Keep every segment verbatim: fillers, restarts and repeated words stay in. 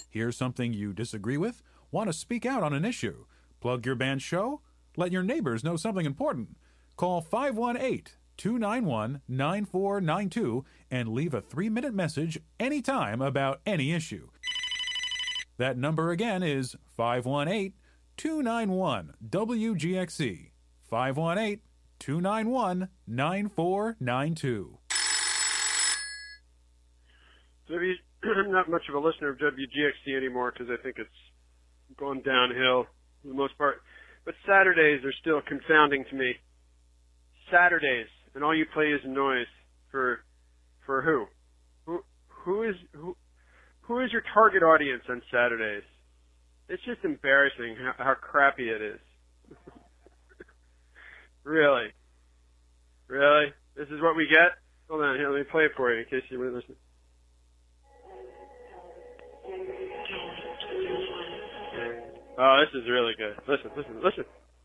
Hear something you disagree with? Want to speak out on an issue? Plug your band's show? Let your neighbors know something important. Call five one eight, two nine one, nine four nine two and leave a three-minute message anytime about any issue. That number again is five one eight, two nine one, W G X C. five one eight, two nine one, nine four nine two. W, I'm not much of a listener of W G X C anymore because I think it's gone downhill for the most part. But Saturdays are still confounding to me. Saturdays, and all you play is noise. For for who? Who who is who who is your target audience on Saturdays? It's just embarrassing how, how crappy it is. Really? Really? This is what we get? Hold on, here, let me play it for you in case you weren't listening. Oh, this is really good. Listen, listen, listen.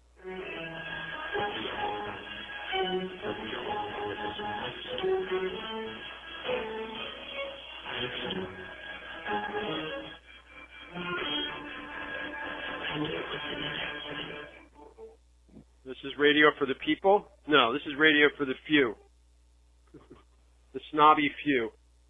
This is radio for the people? No, this is radio for the few. The snobby few.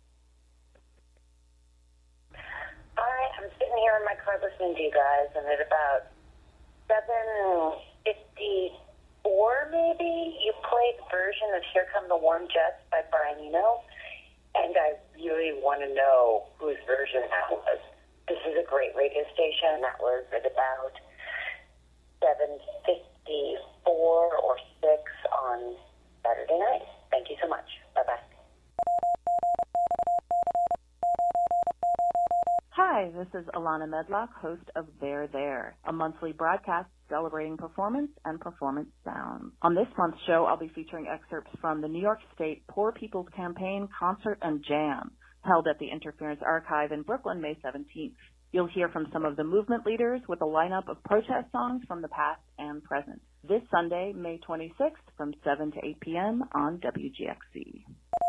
I'm sitting here in my car listening to you guys, and at about seven fifty-four, maybe, you played the version of Here Come the Warm Jets by Brian Eno, and I really want to know whose version that was. This is a great radio station. That was at about seven fifty-four or six on Saturday night. Thank you so much. Bye-bye. Hi, this is Alana Medlock, host of There There, a monthly broadcast celebrating performance and performance sounds. On this month's show, I'll be featuring excerpts from the New York State Poor People's Campaign Concert and Jam, held at the Interference Archive in Brooklyn, May seventeenth. You'll hear from some of the movement leaders with a lineup of protest songs from the past and present. This Sunday, May twenty-sixth, from seven to eight p.m. on W G X C.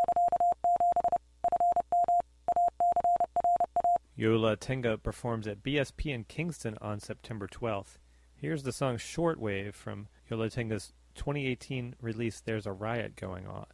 Yo La Tengo performs at B S P in Kingston on September twelfth. Here's the song Shortwave from Yo La Tengo's twenty eighteen release There's a Riot Going On.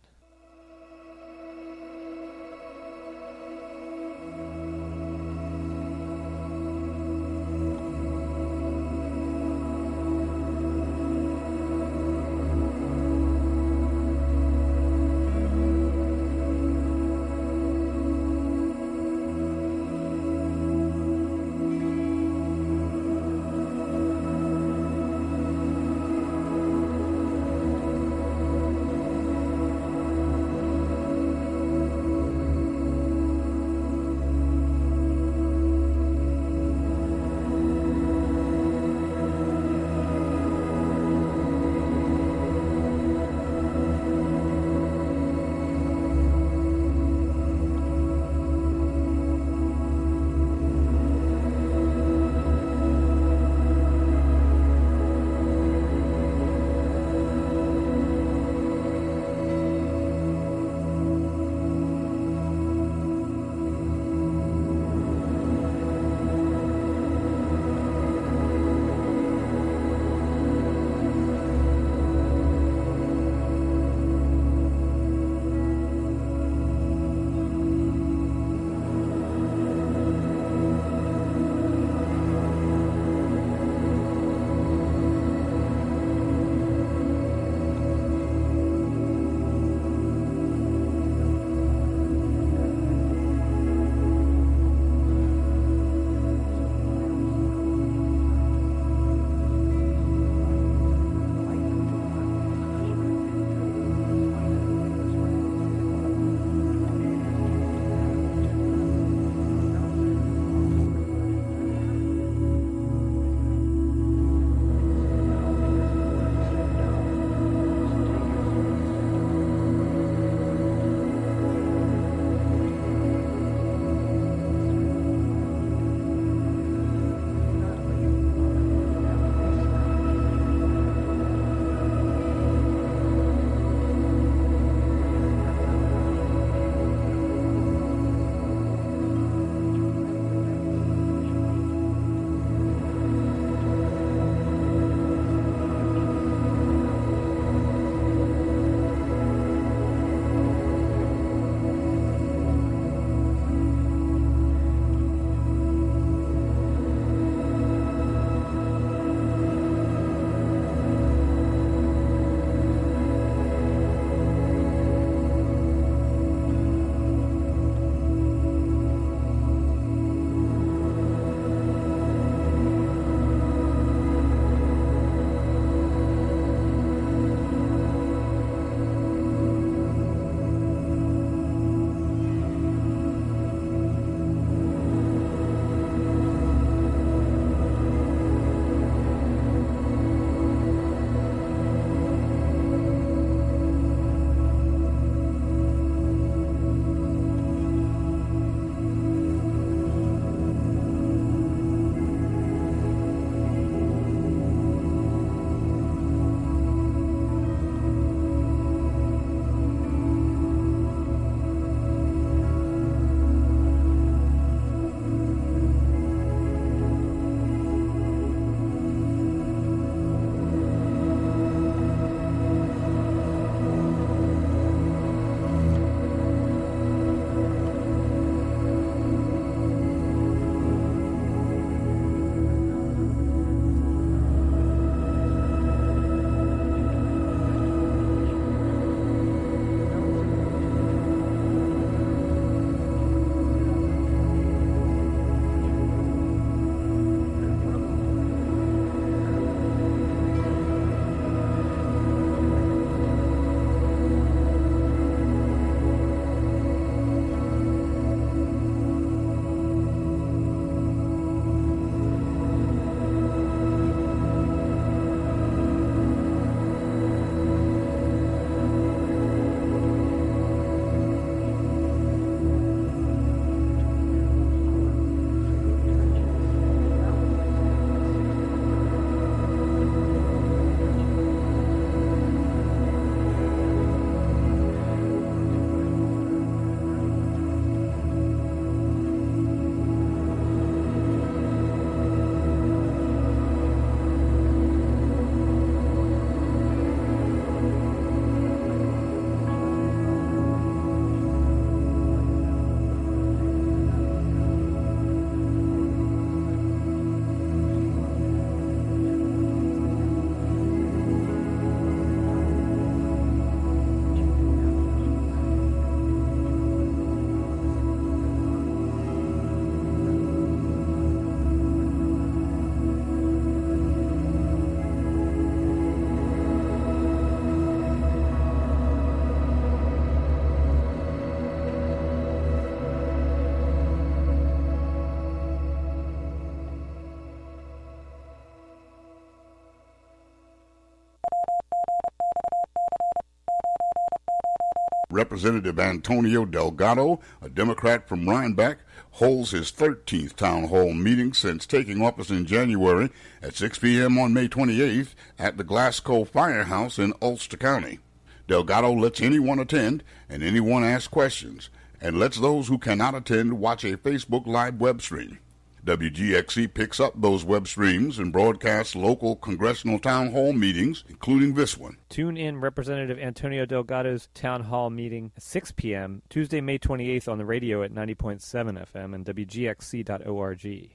Representative Antonio Delgado, a Democrat from Rhinebeck, holds his thirteenth town hall meeting since taking office in January at six p.m. on May twenty-eighth at the Glasgow Firehouse in Ulster County. Delgado lets anyone attend and anyone ask questions, and lets those who cannot attend watch a Facebook Live web stream. W G X C picks up those web streams and broadcasts local congressional town hall meetings, including this one. Tune in Representative Antonio Delgado's town hall meeting at six p.m. Tuesday, May twenty-eighth on the radio at ninety point seven F M and W G X C dot org.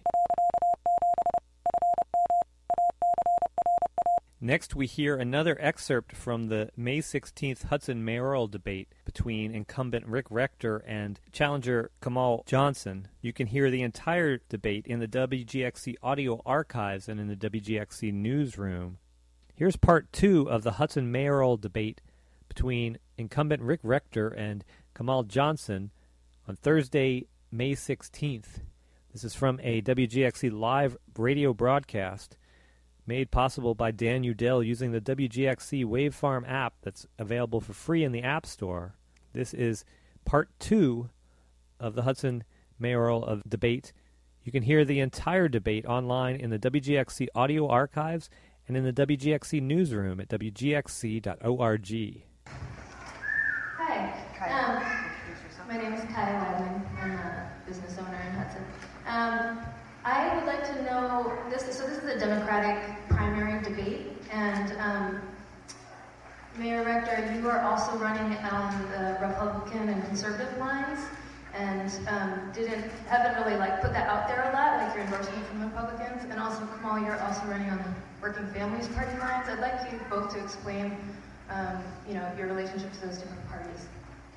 Next, we hear another excerpt from the May sixteenth Hudson mayoral debate between incumbent Rick Rector and challenger Kamal Johnson. You can hear the entire debate in the W G X C audio archives and in the W G X C newsroom. Here's part two of the Hudson mayoral debate between incumbent Rick Rector and Kamal Johnson on Thursday, May sixteenth. This is from a W G X C live radio broadcast made possible by Dan Udell using the W G X C Wavefarm app that's available for free in the App Store. This is part two of the Hudson mayoral of debate. You can hear the entire debate online in the W G X C audio archives and in the W G X C newsroom at W G X C dot org. Hi, um, my name is Kaya Weidman. I'm a business owner in Hudson. Um, I would like to know this. So this is a Democratic primary debate, and um, Mayor Rector, you are also running on the Republican and conservative lines, and um, didn't haven't really like put that out there a lot, like your endorsement from Republicans, and also Kamal, you're also running on the Working Families Party lines. I'd like you both to explain, um, you know, your relationship to those different parties.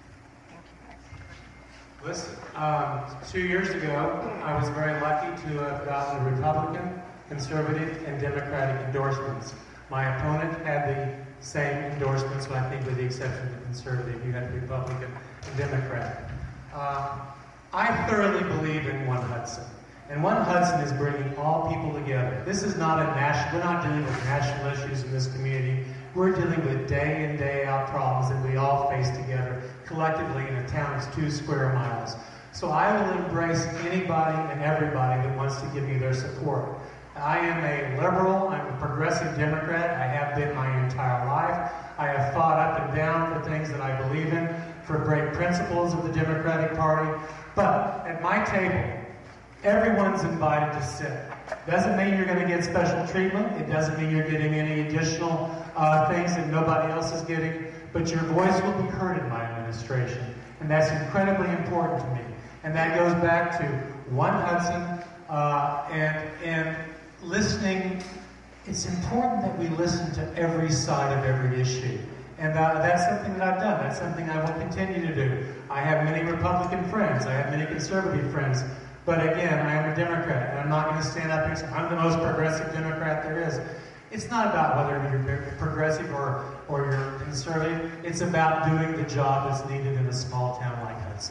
Listen, um, two years ago, I was very lucky to have gotten the Republican, Conservative, and Democratic endorsements. My opponent had the same endorsements, but I think with the exception of the Conservative, you had the Republican and Democrat. Uh, I thoroughly believe in One Hudson. And One Hudson is bringing all people together. This is not a national, we're not dealing with national issues in this community. We're dealing with day in, day out problems that we all face together collectively in a town that's two square miles. So I will embrace anybody and everybody that wants to give me their support. I am a liberal, I'm a progressive Democrat, I have been my entire life. I have fought up and down for things that I believe in, for great principles of the Democratic Party. But at my table, everyone's invited to sit. Doesn't mean you're going to get special treatment. It doesn't mean you're getting any additional uh, things that nobody else is getting. But your voice will be heard in my administration. And that's incredibly important to me. And that goes back to One Hudson uh, and, and listening. It's important that we listen to every side of every issue. And uh, that's something that I've done. That's something I will continue to do. I have many Republican friends. I have many conservative friends. But again, I am a Democrat, and I'm not going to stand up and say, I'm the most progressive Democrat there is. It's not about whether you're progressive or, or you're conservative. It's about doing the job that's needed in a small town like Hudson.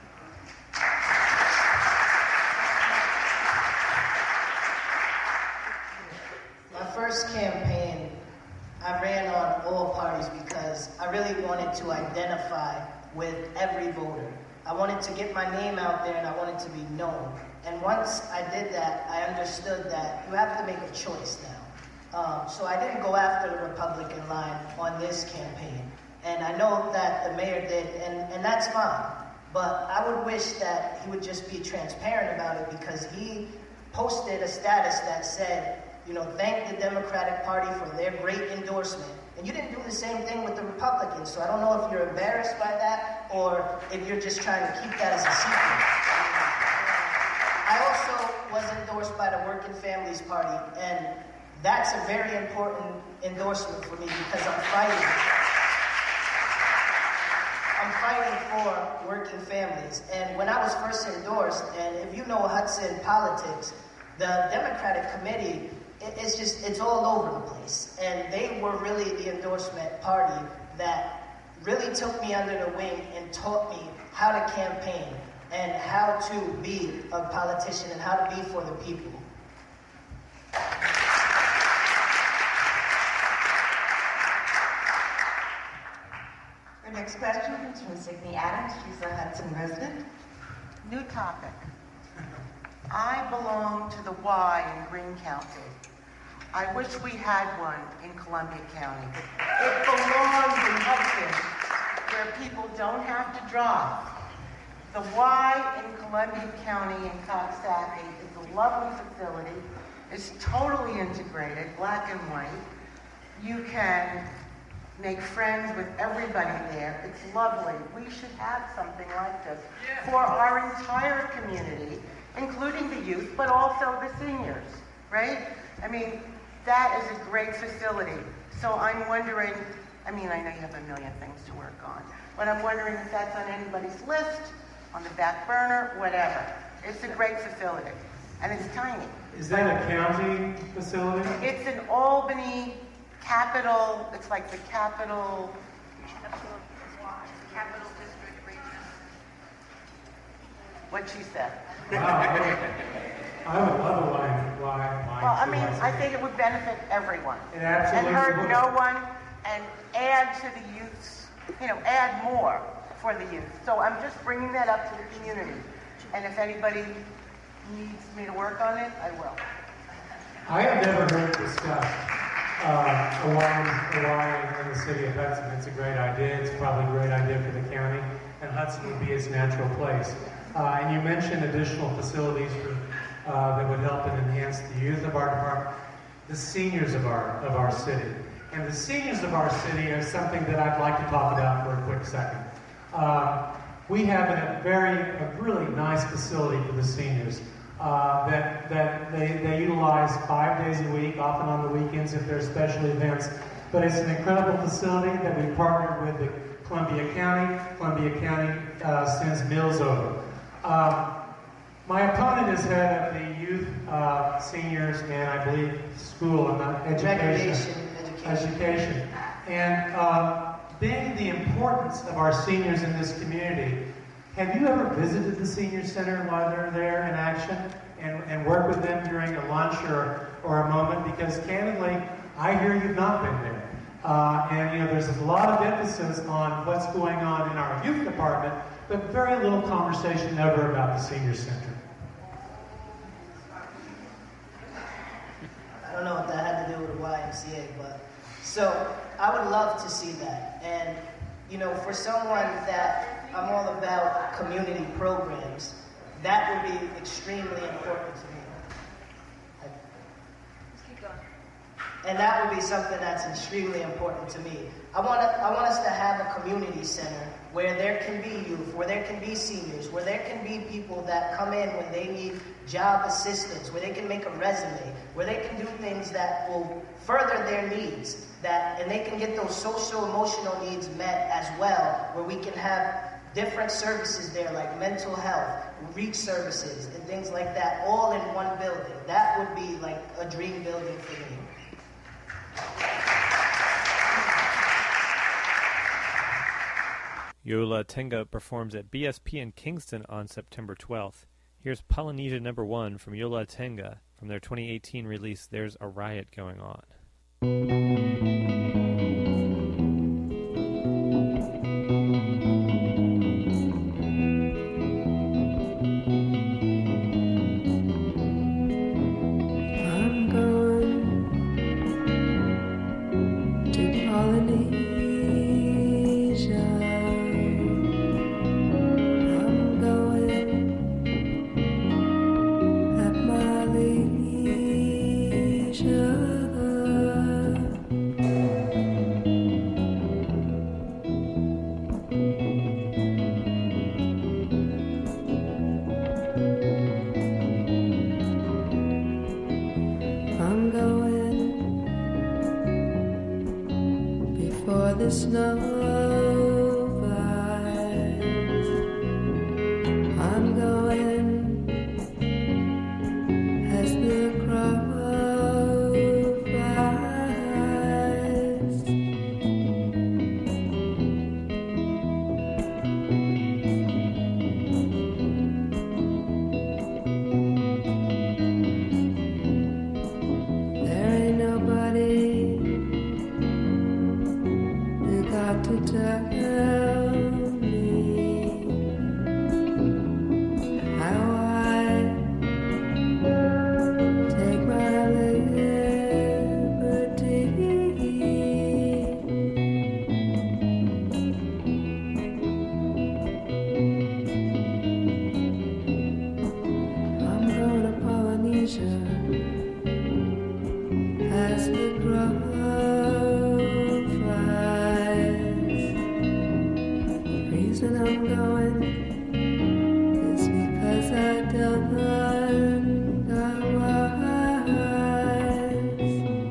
My first campaign, I ran on all parties because I really wanted to identify with every voter. I wanted to get my name out there and I wanted to be known. And once I did that, I understood that you have to make a choice now. Um, so I didn't go after the Republican line on this campaign. And I know that the mayor did, and, and that's fine. But I would wish that he would just be transparent about it, because he posted a status that said, you know, thank the Democratic Party for their great endorsement. And you didn't do the same thing with the Republicans, so I don't know if you're embarrassed by that or if you're just trying to keep that as a secret. I also was endorsed by the Working Families Party, and that's a very important endorsement for me because I'm fighting. I'm fighting for working families. And when I was first endorsed, and if you know Hudson politics, the Democratic Committee, it's just, it's all over the place. And they were really the endorsement party that really took me under the wing and taught me how to campaign and how to be a politician and how to be for the people. Our next next question is from Sydney Adams. She's a Hudson resident. New topic. I belong to the Y in Greene County. I wish we had one in Columbia County. It belongs in Hudson, where people don't have to drive. The Y in Columbia County in Coxsackie is a lovely facility. It's totally integrated, black and white. You can make friends with everybody there. It's lovely. We should have something like this for our entire community, including the youth, but also the seniors, right? I mean, that is a great facility. So I'm wondering, I mean, I know you have a million things to work on, but I'm wondering if that's on anybody's list, on the back burner, whatever. It's a great facility, and it's tiny. Is that a county facility? It's an Albany capital, it's like the capital, capital district region. What she said. Wow. I would love a line. line, line well, I mean, I think it would benefit everyone. It absolutely and hurt would. no one, and add to the youth's, you know, add more for the youth. So I'm just bringing that up to the community. And if anybody needs me to work on it, I will. I have never heard it discussed. Uh, a line, a line in the city of Hudson. It's a great idea. It's probably a great idea for the county, and Hudson would be its natural place. Uh, and you mentioned additional facilities for, uh, that would help and enhance the youth of our department, the seniors of our of our city. And the seniors of our city is something that I'd like to talk about for a quick second. Uh, we have a very, a really nice facility for the seniors. Uh, that that they, they utilize five days a week, often on the weekends if there's special events. But it's an incredible facility that we partnered with the Columbia County. Columbia County uh, sends meals over. Um, my opponent is head of the youth, uh, seniors, and I believe school and not education. Education. Education. And uh, being the importance of our seniors in this community, have you ever visited the senior center while they're there in action and, and work with them during a lunch or, or a moment? Because candidly, I hear you've not been there. Uh, and you know, there's a lot of emphasis on what's going on in our youth department, but very little conversation ever about the senior center. I don't know what that had to do with the Y M C A, but so I would love to see that. And you know, for someone that I'm all about community programs, that would be extremely important to me. Keep going. And that would be something that's extremely important to me. I want to, I want us to have a community center where there can be youth, where there can be seniors, where there can be people that come in when they need job assistance, where they can make a resume, where they can do things that will further their needs, that, and they can get those social emotional needs met as well, where we can have different services there like mental health, reach services, and things like that, all in one building. That would be like a dream building for me. Yo La Tengo performs at B S P in Kingston on September twelfth. Here's Polynesia number one from Yo La Tengo from their twenty eighteen release, There's a Riot Going On. The snow flies. I'm going as the crow flies. There ain't nobody to measure as the crow flies. The reason I'm going is because I don't got wise.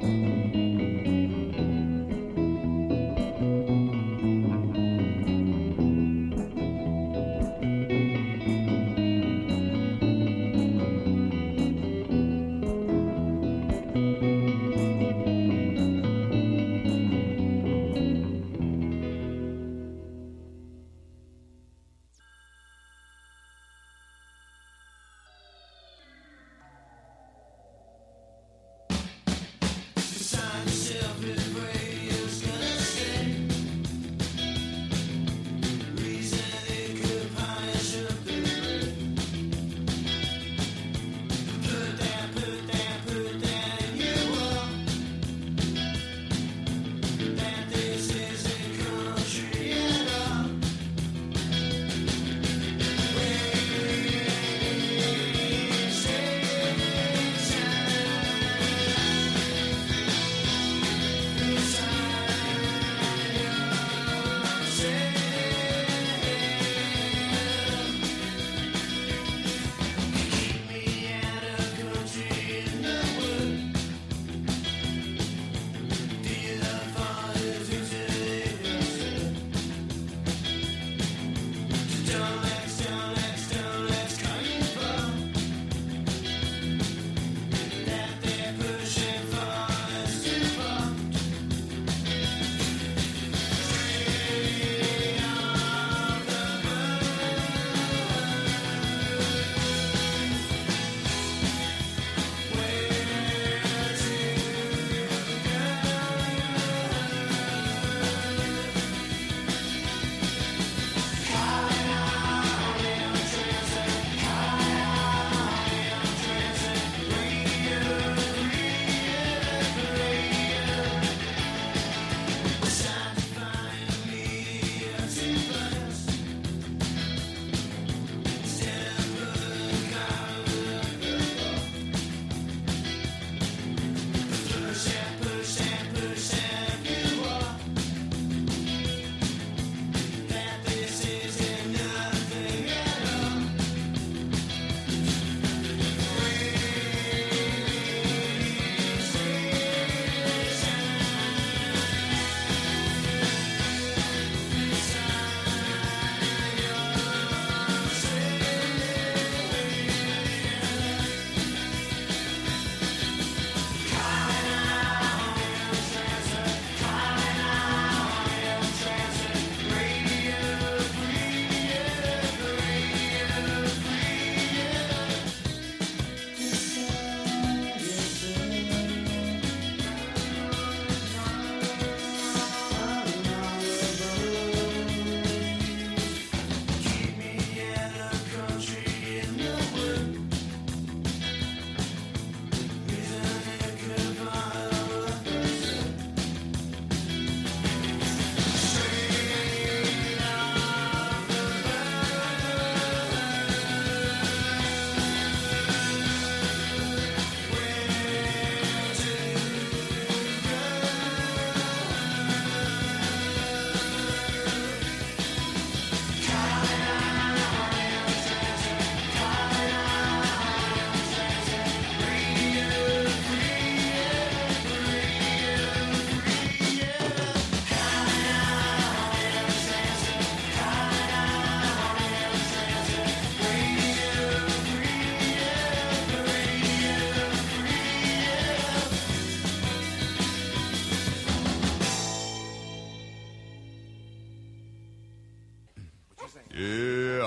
Yeah.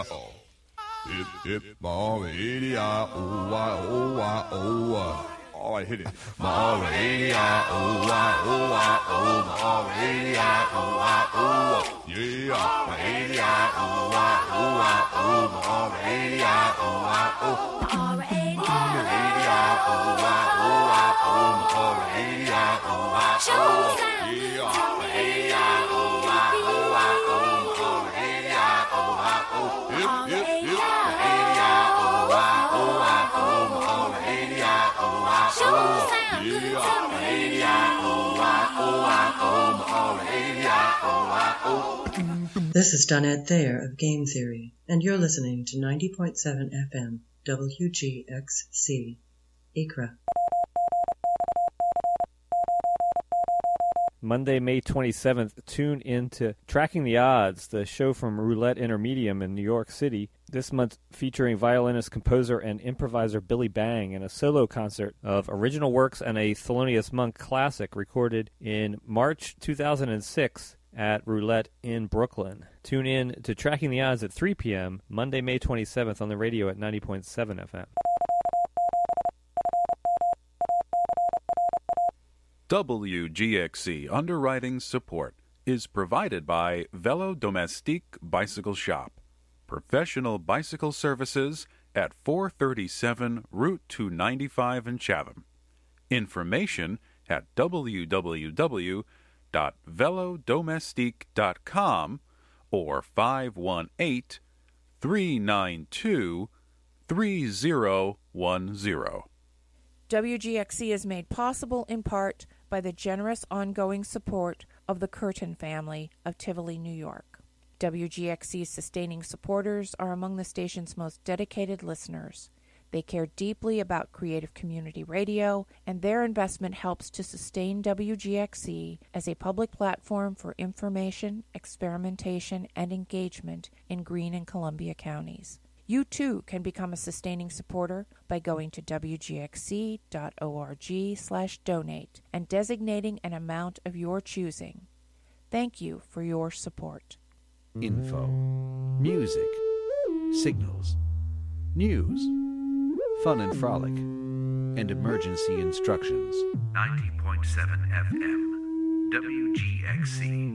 Hip, hip, ball, eighty, ah, oh, ah, oh, ah, oh, ah. All right, hit it. Ball, eighty, ah, oh, ah, oh, ah, oh, ball, eighty, ah, oh, ah, oh, yeah. eighty, ah, oh, ah, oh, ah, oh, ball, eighty, ah, oh, ah, oh. Ball, eighty, ah, oh, ah, oh, ah, oh, ball, eighty, ah, oh, ah, oh, yeah. eighty, ah, oh, ah, oh, ah, oh, ball, eighty, ah, oh, ah, oh. Hip, hip, hip. eighty, ah, oh, ah, oh, ah, oh, ball, eighty, ah. This is Donette Thayer of Game Theory, and you're listening to ninety point seven F M W G X C, Ikra. Monday, May twenty-seventh, tune in to Tracking the Odds, the show from Roulette Intermedium in New York City. This month featuring violinist, composer, and improviser Billy Bang in a solo concert of original works and a Thelonious Monk classic recorded in March two thousand six at Roulette in Brooklyn. Tune in to Tracking the Odds at three p.m. Monday, May twenty-seventh on the radio at ninety point seven F M. W G X C underwriting support is provided by Velo Domestique Bicycle Shop. Professional bicycle services at four thirty-seven Route two ninety-five in Chatham. Information at w w w dot velodomestique dot com or five one eight, three nine two, three zero one zero. W G X C is made possible in part by the generous ongoing support of the Curtin family of Tivoli, New York. W G X C's sustaining supporters are among the station's most dedicated listeners. They care deeply about creative community radio, and their investment helps to sustain W G X C as a public platform for information, experimentation, and engagement in Greene and Columbia counties. You, too, can become a sustaining supporter by going to w g x c dot org slash donate and designating an amount of your choosing. Thank you for your support. Info, music, signals, news, fun and frolic, and emergency instructions. ninety point seven F M, W G X C.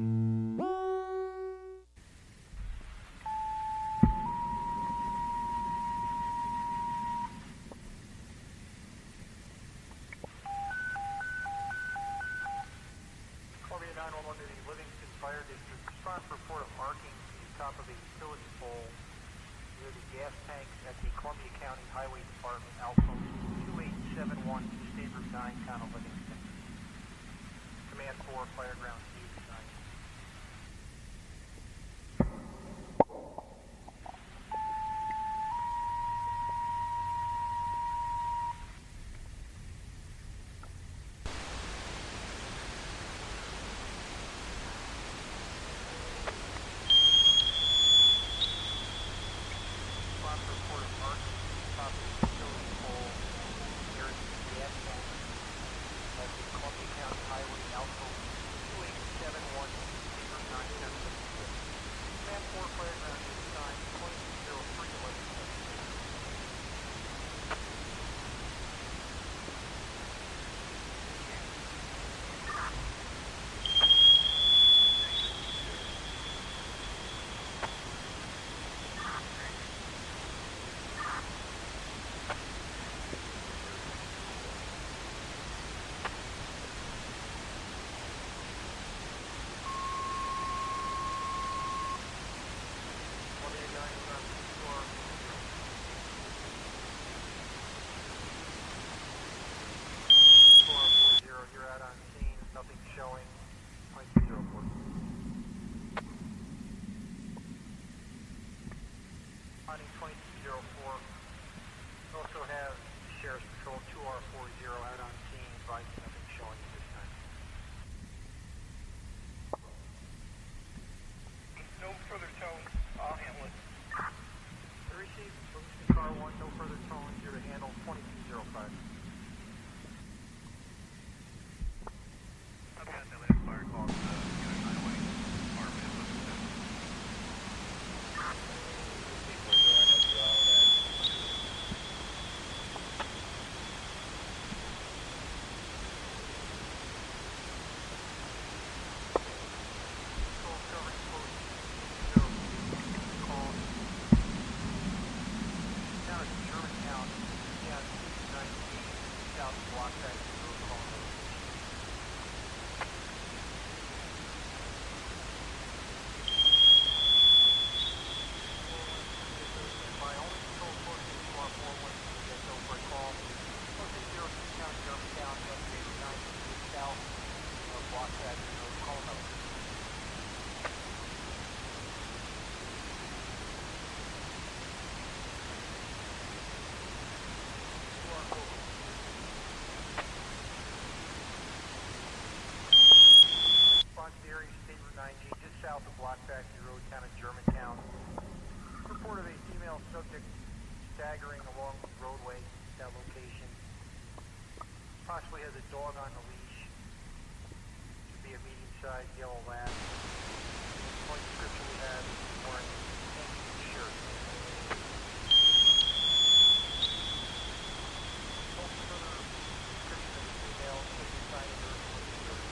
possibly has a dog on the leash. Should be a medium-sized yellow lab. One description we have is wearing a pink shirt. Both further description of the female is inside of her shirt.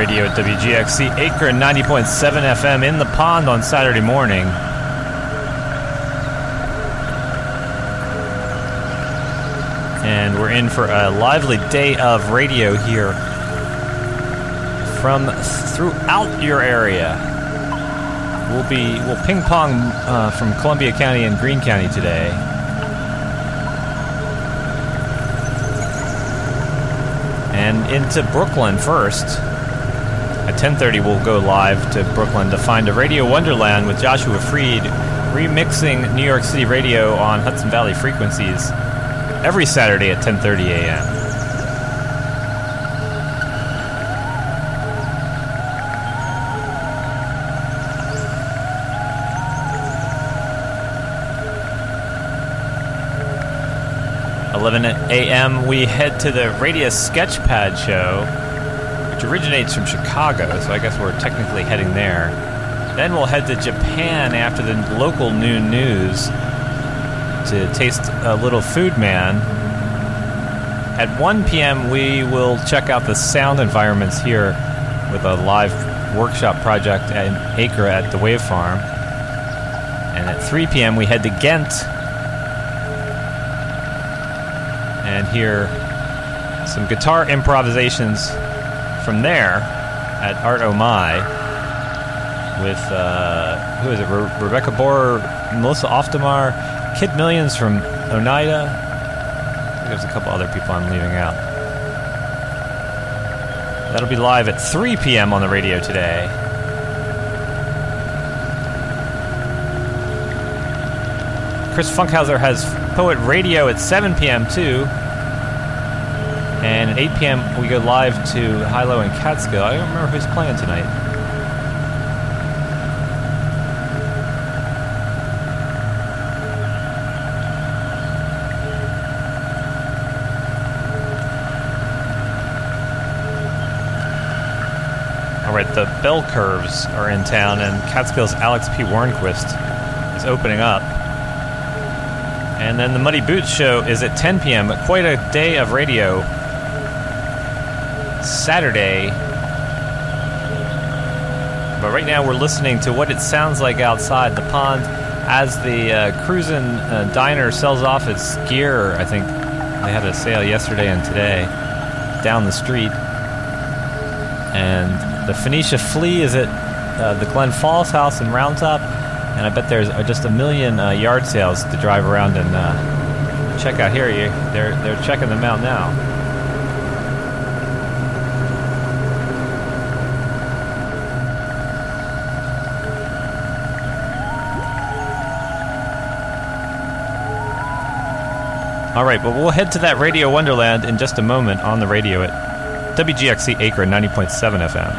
radio at W G X C Acre and ninety point seven F M in the pond on Saturday morning. And we're in for a lively day of radio here from throughout your area. We'll be we'll ping pong uh, from Columbia County and Greene County today. And into Brooklyn first. At ten thirty, we'll go live to Brooklyn to find a Radio Wonderland with Joshua Freed, remixing New York City radio on Hudson Valley frequencies every Saturday at ten thirty a.m. eleven a.m. we head to the Radius Sketchpad show, which originates from Chicago, so I guess we're technically heading there. Then we'll head to Japan after the local noon news to taste a little Food Man. At one p.m. we will check out the sound environments here with a live workshop project at Acre at the Wave Farm. And at three p.m. we head to Ghent and hear some guitar improvisations from there at Art Oh My with, uh, who is it, Re- Rebecca Borer, Melissa Oftemar, Kid Millions from Oneida. I think there's a couple other people I'm leaving out. That'll be live at three p.m. on the radio today. Chris Funkhauser has Poet Radio at seven p.m. too. And at eight p.m. we go live to Hilo and Catskill. I don't remember who's playing tonight. All right, the Bell Curves are in town, and Catskill's Alex P. Warnquist is opening up. And then the Muddy Boots show is at ten p.m. Quite a day of radio. Saturday. But right now we're listening to what it sounds like outside the pond as the uh, Cruisin' uh, Diner sells off its gear. I think they had a sale yesterday and today down the street. And the Phoenicia Flea is at uh, the Glen Falls House in Round Top. And I bet there's just a million uh, yard sales to drive around and uh, check out. Here, you they're they're checking them out now. All right, well, we'll head to that Radio Wonderland in just a moment on the radio at W G X C Acre ninety point seven F M.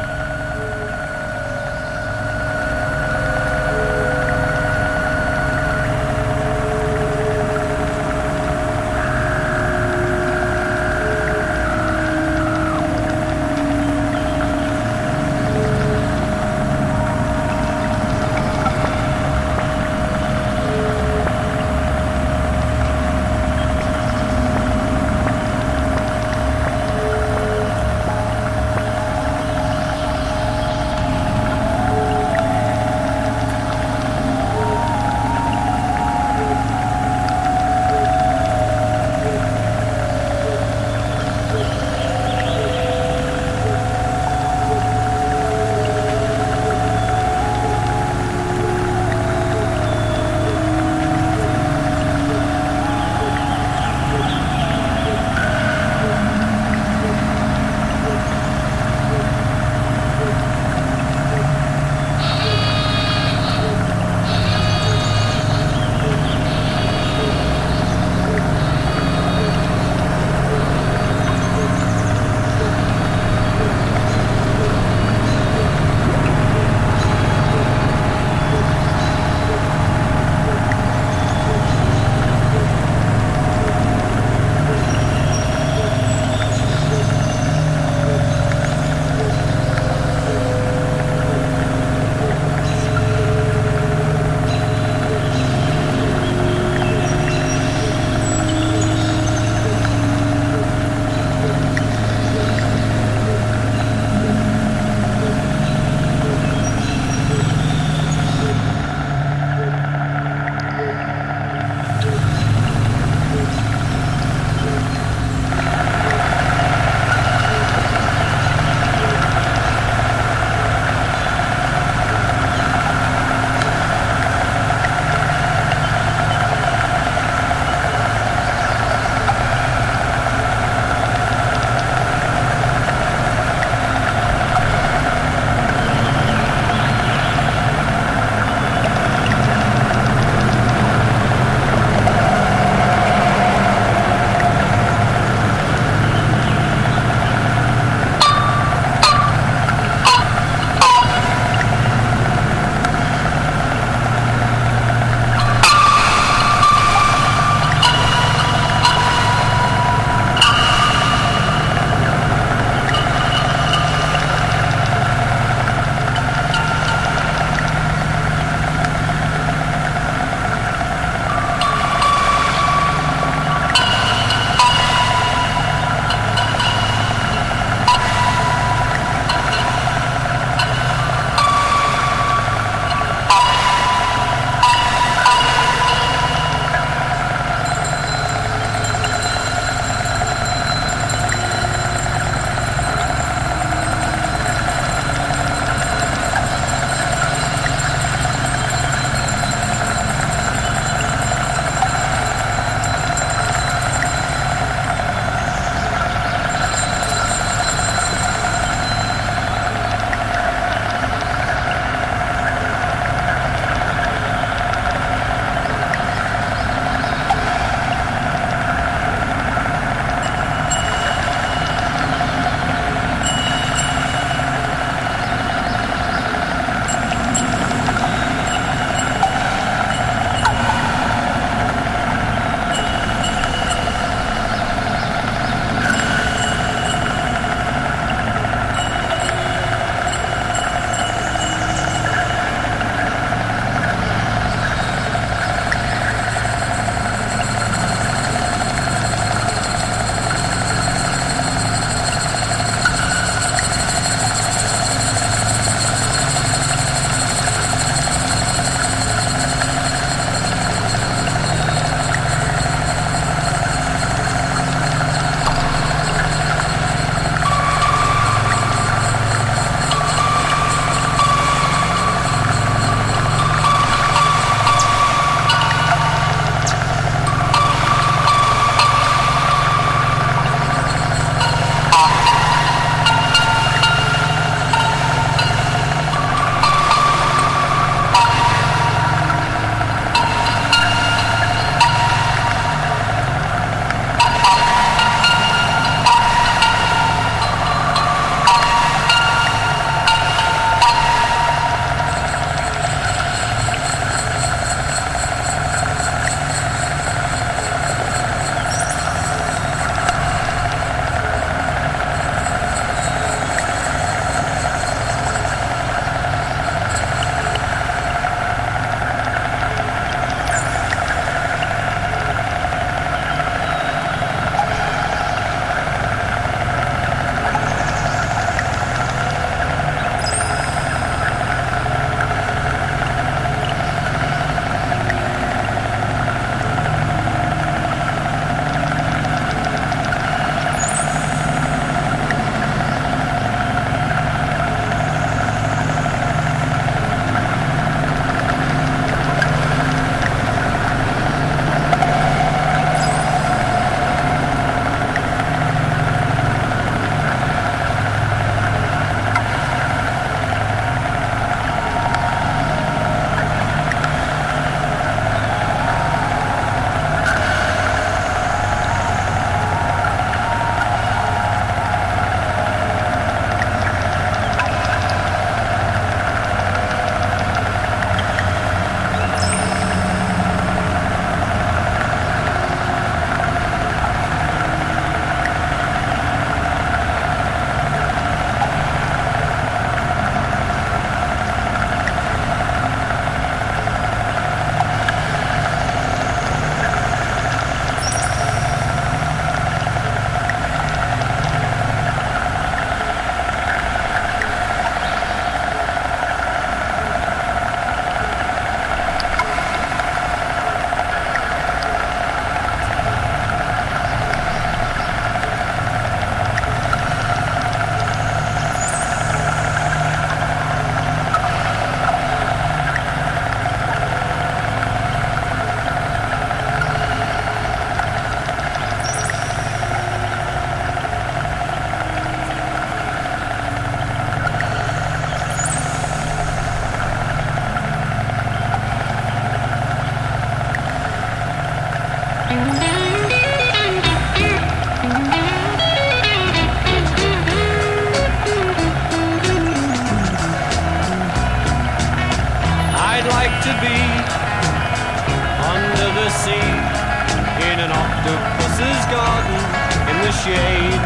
I'd like to be under the sea in an octopus's garden in the shade.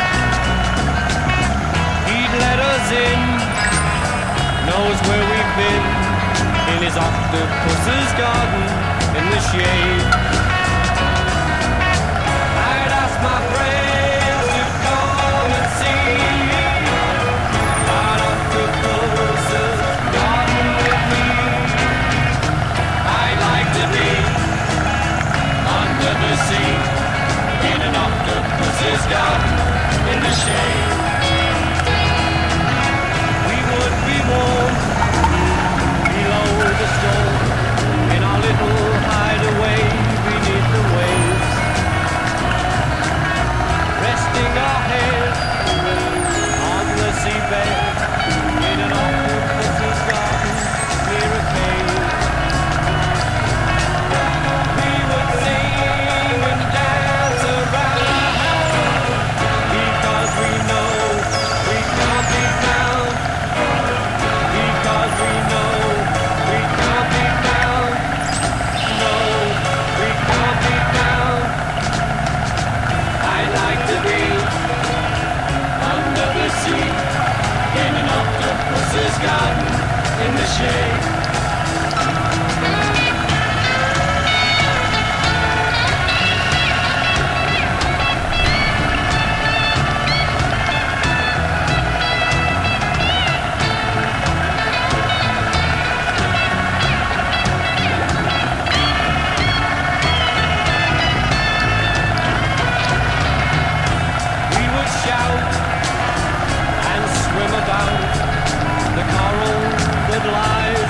He'd let us in, knows where we've been, in his octopus's garden in the shade. I'd ask my friends to come and see an octopus's garden with me. I'd like to be under the sea in an octopus's garden in the shade. We would be warm below the storm in our little hideaway beneath the waves, resting our heads on the seabed in an octopus's garden near a cave. We would sing and dance around because we know we can't be found, because we know we can't be found, no, we can't be found. I'd like to be under the sea in an octopus's garden in the shade. We would shout and swim about the coral that lies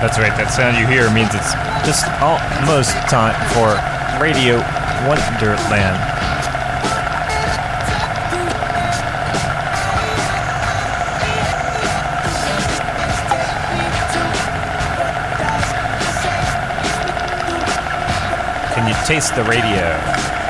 That's right. That sound you hear means it's just almost time for Radio Wonderland. Can you taste the radio?